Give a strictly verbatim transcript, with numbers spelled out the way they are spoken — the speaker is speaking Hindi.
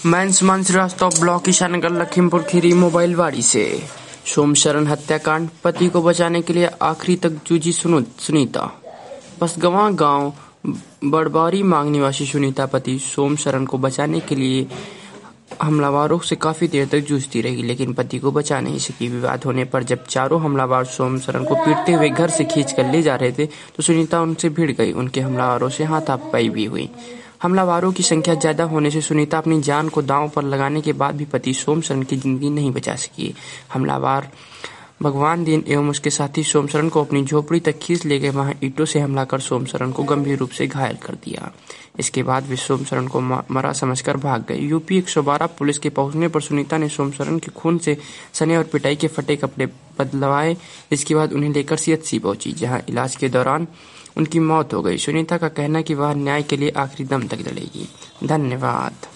मैं सुमन श्रीवास्तव ब्लॉक ईशानगर लखीमपुर खीरी मोबाइल वाड़ी से। सोमशरण हत्याकांड, पति को बचाने के लिए आखिरी तक जूझी सुनीता। बसगवां गांव बड़बारी मांग निवासी सुनीता पति सोमशरण को बचाने के लिए हमलावरों से काफी देर तक जूझती रही, लेकिन पति को बचा नहीं सकी। विवाद होने पर जब चारों हमलावर सोमशरण को पीटते हुए घर से खींचकर ले जा रहे थे तो सुनीता उनसे भिड़ गई। उनके हमलावरों से हाथापाई भी हुई। हमलावरों की संख्या ज्यादा होने से सुनीता अपनी जान को दांव पर लगाने के बाद भी पति सोमशरण की जिंदगी नहीं बचा सकी। हमलावर भगवान दिन एवं उसके साथी सोमशरण को अपनी झोपड़ी तक खींच ले गए। वहां ईंटों से हमला कर सोमशरण को गंभीर रूप से घायल कर दिया। इसके बाद वे सोमशरण को मरा समझकर भाग गए। यूपी एक सौ बारह पुलिस के पहुंचने पर सुनीता ने सोमशरण के खून से सने और पिटाई के फटे कपड़े बदलवाए। इसके बाद उन्हें लेकर सीएचसी पहुंची, जहां इलाज के दौरान उनकी मौत हो गई। सुनीता का कहना है कि वह न्याय के लिए आखिरी दम तक लड़ेगी। धन्यवाद।